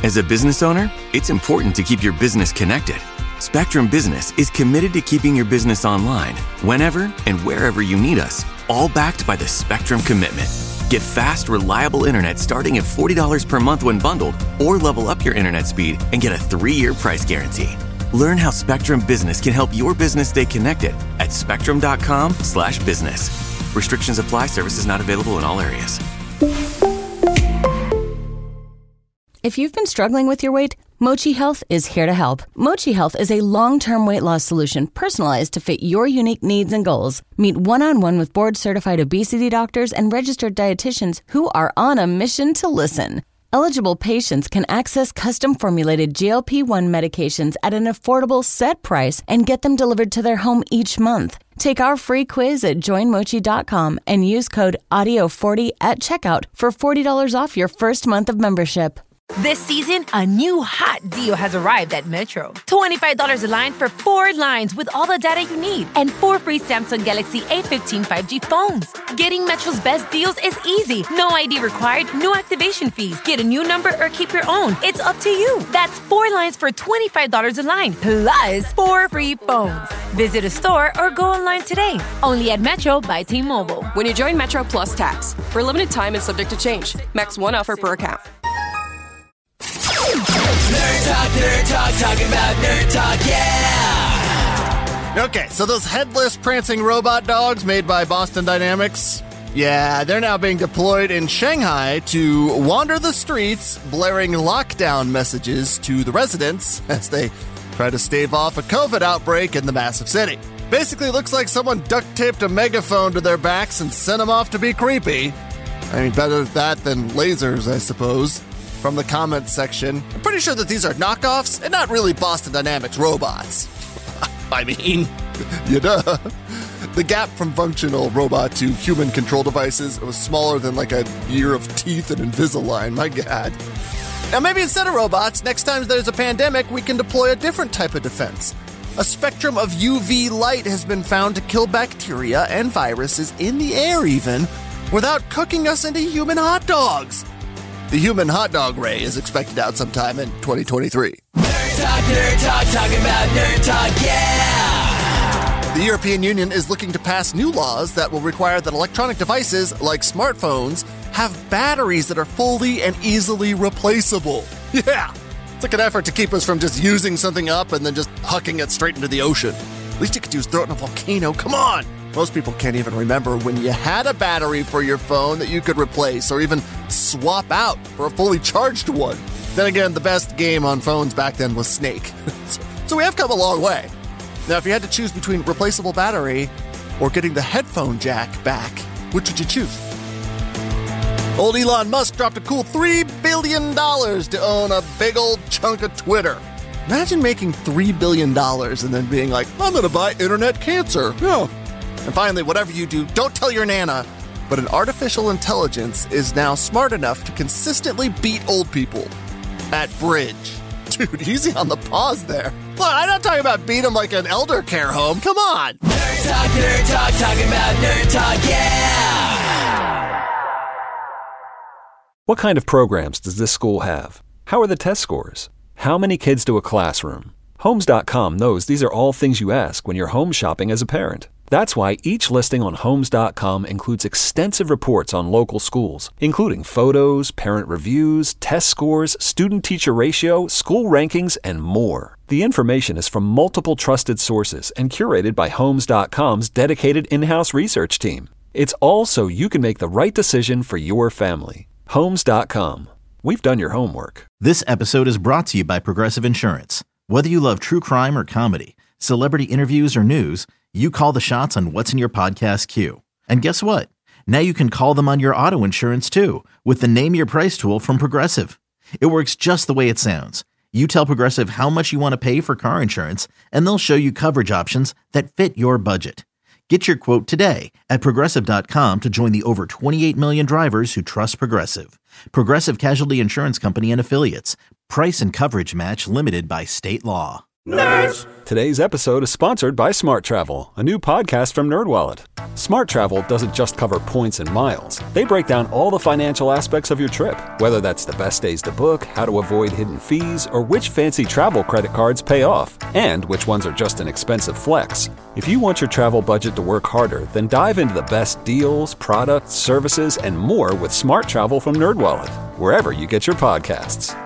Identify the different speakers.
Speaker 1: As a business owner, it's important to keep your business connected. Spectrum Business is committed to keeping your business online whenever and wherever you need us, all backed by the Spectrum Commitment. Get fast, reliable internet starting at $40 per month when bundled, or level up your internet speed and get a 3-year price guarantee. Learn how Spectrum Business can help your business stay connected at spectrum.com/business. Restrictions apply. Services not available in all areas.
Speaker 2: If you've been struggling with your weight, Mochi Health is here to help. Mochi Health is a long-term weight loss solution personalized to fit your unique needs and goals. Meet one-on-one with board-certified obesity doctors and registered dietitians who are on a mission to listen. Eligible patients can access custom-formulated GLP-1 medications at an affordable set price and get them delivered to their home each month. Take our free quiz at joinmochi.com and use code AUDIO40 at checkout for $40 off your first month of membership.
Speaker 3: This season, a new hot deal has arrived at Metro. $25 a line for 4 lines with all the data you need and 4 free Samsung Galaxy A15 5G phones. Getting Metro's best deals is easy. No ID required, no activation fees. Get a new number or keep your own. It's up to you. That's 4 lines for $25 a line, plus 4 free phones. Visit a store or go online today. Only at Metro by T-Mobile.
Speaker 4: When you join Metro Plus Tax, for a limited time and subject to change. Max 1 offer per account.
Speaker 5: Nerd Talk, talking about Nerd Talk, yeah!
Speaker 6: Okay, so those headless prancing robot dogs made by Boston Dynamics, yeah, they're now being deployed in Shanghai to wander the streets, blaring lockdown messages to the residents as they try to stave off a COVID outbreak in the massive city. Basically, looks like someone duct-taped a megaphone to their backs and sent them off to be creepy. I mean, better that than lasers, I suppose. From the comments section, I'm pretty sure that these are knockoffs and not really Boston Dynamics robots. I mean, duh. The gap from functional robot to human control devices was smaller than like a year of teeth and Invisalign, my God. Now maybe instead of robots, next time there's a pandemic, we can deploy a different type of defense. A spectrum of UV light has been found to kill bacteria and viruses in the air even, without cooking us into human hot dogs. The human hot dog ray is expected out sometime in 2023.
Speaker 5: Nerd Talk, talking about Nerd Talk, yeah!
Speaker 6: The European Union is looking to pass new laws that will require that electronic devices, like smartphones, have batteries that are fully and easily replaceable. Yeah! It's like an effort to keep us from just using something up and then just hucking it straight into the ocean. At least you could use throw it in a volcano, come on! Most people can't even remember when you had a battery for your phone that you could replace or even swap out for a fully charged one. Then again, the best game on phones back then was Snake. So we have come a long way. Now, if you had to choose between replaceable battery or getting the headphone jack back, which would you choose? Old Elon Musk dropped a cool $3 billion to own a big old chunk of Twitter. Imagine making $3 billion and then being like, I'm going to buy internet cancer. Yeah. And finally, whatever you do, don't tell your Nana, but an artificial intelligence is now smart enough to consistently beat old people at bridge. Dude, easy on the pause there. Look, I'm not talking about beat them like an elder care home. Come on.
Speaker 5: Nerd Talk, talking about Nerd Talk, yeah!
Speaker 7: What kind of programs does this school have? How are the test scores? How many kids do a classroom? Homes.com knows these are all things you ask when you're home shopping as a parent. That's why each listing on Homes.com includes extensive reports on local schools, including photos, parent reviews, test scores, student-teacher ratio, school rankings, and more. The information is from multiple trusted sources and curated by Homes.com's dedicated in-house research team. It's all so you can make the right decision for your family. Homes.com. We've done your homework.
Speaker 8: This episode is brought to you by Progressive Insurance. Whether you love true crime or comedy, celebrity interviews or news, you call the shots on what's in your podcast queue. And guess what? Now you can call them on your auto insurance too with the Name Your Price tool from Progressive. It works just the way it sounds. You tell Progressive how much you want to pay for car insurance, and they'll show you coverage options that fit your budget. Get your quote today at Progressive.com to join the over 28 million drivers who trust Progressive. Progressive Casualty Insurance Company and Affiliates. Price and coverage match limited by state law.
Speaker 5: Nerds!
Speaker 7: Today's episode is sponsored by Smart Travel, a new podcast from NerdWallet. Smart Travel doesn't just cover points and miles. They break down all the financial aspects of your trip, whether that's the best days to book, how to avoid hidden fees, or which fancy travel credit cards pay off, and which ones are just an expensive flex. If you want your travel budget to work harder, then dive into the best deals, products, services, and more with Smart Travel from NerdWallet, wherever you get your podcasts.